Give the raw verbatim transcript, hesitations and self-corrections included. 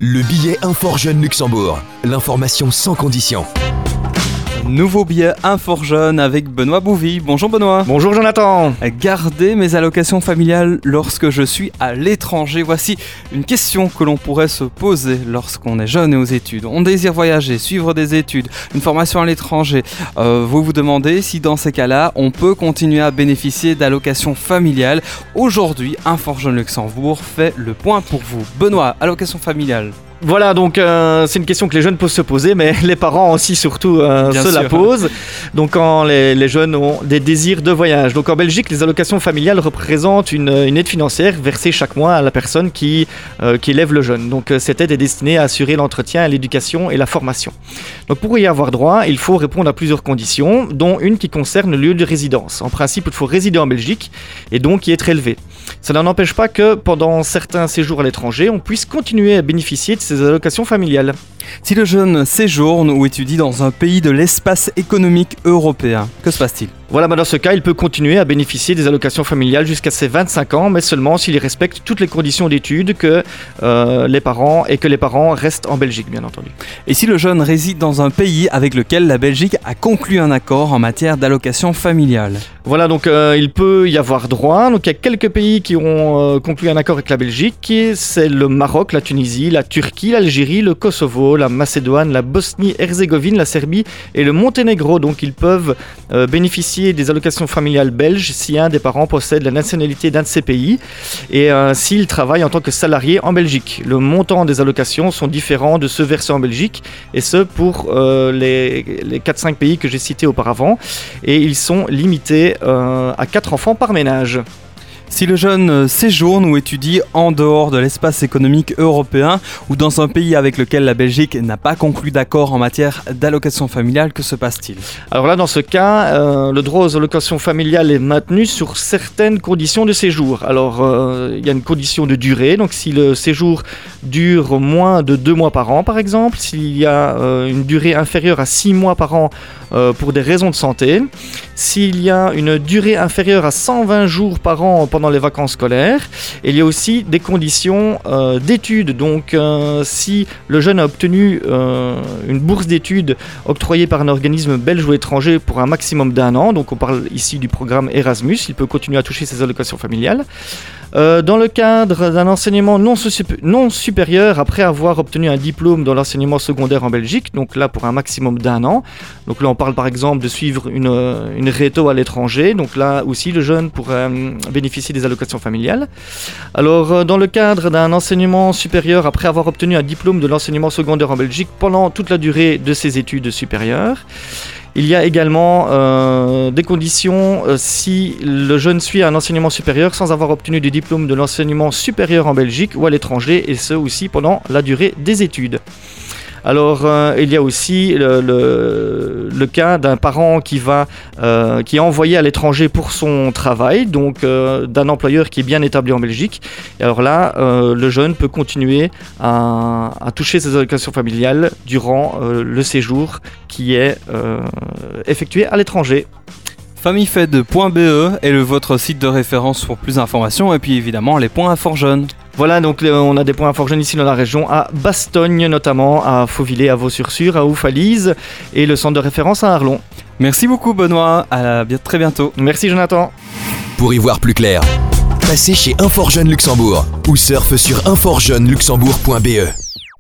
Le billet Infor Jeune Luxembourg. L'information sans condition. Nouveau billet Infor Jeune avec Benoît Bouvy. Bonjour Benoît. Bonjour Jonathan. Garder mes allocations familiales lorsque je suis à l'étranger. Voici une question que l'on pourrait se poser lorsqu'on est jeune et aux études. On désire voyager, suivre des études, une formation à l'étranger. Euh, vous vous demandez si dans ces cas-là, on peut continuer à bénéficier d'allocations familiales. Aujourd'hui, Infor Jeune Luxembourg fait le point pour vous. Benoît, allocation familiale. Voilà, donc euh, c'est une question que les jeunes peuvent se poser, mais les parents aussi surtout euh, se sûr. la posent. Donc quand les, les jeunes ont des désirs de voyage. Donc en Belgique, les allocations familiales représentent une, une aide financière versée chaque mois à la personne qui, euh, qui élève le jeune. Donc euh, cette aide est destinée à assurer l'entretien, l'éducation et la formation. Donc pour y avoir droit, il faut répondre à plusieurs conditions, dont une qui concerne le lieu de résidence. En principe, il faut résider en Belgique et donc y être élevé. Ça n'en empêche pas que pendant certains séjours à l'étranger, on puisse continuer à bénéficier de ces allocations familiales. Si le jeune séjourne ou étudie dans un pays de l'espace économique européen, que se passe-t-il ? Voilà, bah dans ce cas, il peut continuer à bénéficier des allocations familiales jusqu'à ses vingt-cinq ans, mais seulement s'il respecte toutes les conditions d'études que euh, les parents et que les parents restent en Belgique, bien entendu. Et si le jeune réside dans un pays avec lequel la Belgique a conclu un accord en matière d'allocation familiale ? Voilà, donc euh, il peut y avoir droit. Donc il y a quelques pays qui ont euh, conclu un accord avec la Belgique. C'est le Maroc, la Tunisie, la Turquie, l'Algérie, le Kosovo, la Macédoine, la Bosnie-Herzégovine, la Serbie et le Monténégro. Donc ils peuvent euh, bénéficier des allocations familiales belges si un des parents possède la nationalité d'un de ces pays et euh, s'il travaille en tant que salarié en Belgique. Le montant des allocations sont différents de ceux versés en Belgique et ce pour euh, les, les quatre cinq pays que j'ai cités auparavant et ils sont limités euh, à quatre enfants par ménage. Si le jeune séjourne ou étudie en dehors de l'espace économique européen ou dans un pays avec lequel la Belgique n'a pas conclu d'accord en matière d'allocation familiale, que se passe-t-il ? Alors là, dans ce cas, euh, le droit aux allocations familiales est maintenu sur certaines conditions de séjour. Alors, euh, il y a une condition de durée. Donc, si le séjour dure moins de deux mois par an, par exemple, s'il y a euh, une durée inférieure à six mois par an euh, pour des raisons de santé, s'il y a une durée inférieure à cent vingt jours par an pendant les vacances scolaires. Et il y a aussi des conditions euh, d'études. Donc, euh, si le jeune a obtenu euh, une bourse d'études octroyée par un organisme belge ou étranger pour un maximum d'un an, donc on parle ici du programme Erasmus, il peut continuer à toucher ses allocations familiales. Euh, dans le cadre d'un enseignement non, sup- non supérieur, après avoir obtenu un diplôme dans l'enseignement secondaire en Belgique, donc là pour un maximum d'un an. Donc là on parle par exemple de suivre une, une réto à l'étranger, donc là aussi le jeune pourrait euh, bénéficier des allocations familiales. Alors euh, dans le cadre d'un enseignement supérieur, après avoir obtenu un diplôme de l'enseignement secondaire en Belgique pendant toute la durée de ses études supérieures. Il y a également euh, des conditions euh, si le jeune suit un enseignement supérieur sans avoir obtenu de diplôme de l'enseignement supérieur en Belgique ou à l'étranger, et ce aussi pendant la durée des études. Alors, euh, il y a aussi le, le, le cas d'un parent qui, va, euh, qui est envoyé à l'étranger pour son travail, donc euh, d'un employeur qui est bien établi en Belgique. Et alors là, euh, le jeune peut continuer à, à toucher ses allocations familiales durant euh, le séjour qui est euh, effectué à l'étranger. famillefed point b e est le, votre site de référence pour plus d'informations et puis évidemment les points Infor Jeune. Voilà, donc on a des points Infor Jeune ici dans la région, à Bastogne notamment, à Fauvillers, à Vaux-sur-Sur, à Oufalise et le centre de référence à Arlon. Merci beaucoup Benoît, à très bientôt. Merci Jonathan. Pour y voir plus clair, passez chez Infor Jeune Luxembourg ou surfe sur infor jeune luxembourg point b e.